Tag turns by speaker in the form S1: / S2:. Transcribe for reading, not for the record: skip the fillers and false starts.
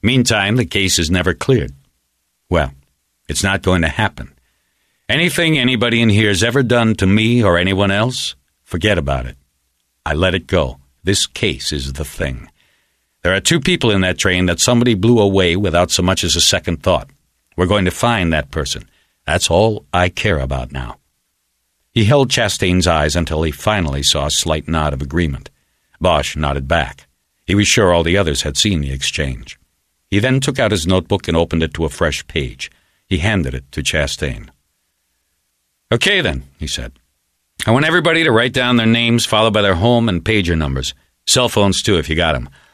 S1: Meantime, the case is never cleared. Well, it's not going to happen. Anything anybody in here has ever done to me or anyone else, forget about it. I let it go. This case is the thing. There are 2 people in that train that somebody blew away without so much as a second thought. We're going to find that person. That's all I care about now. He held Chastain's eyes until he finally saw a slight nod of agreement. Bosch nodded back. He was sure all the others had seen the exchange. He then took out his notebook and opened it to a fresh page. He handed it to Chastain. "Okay, then," he said. "I want everybody to write down their names followed by their home and pager numbers. Cell phones, too, if you got them.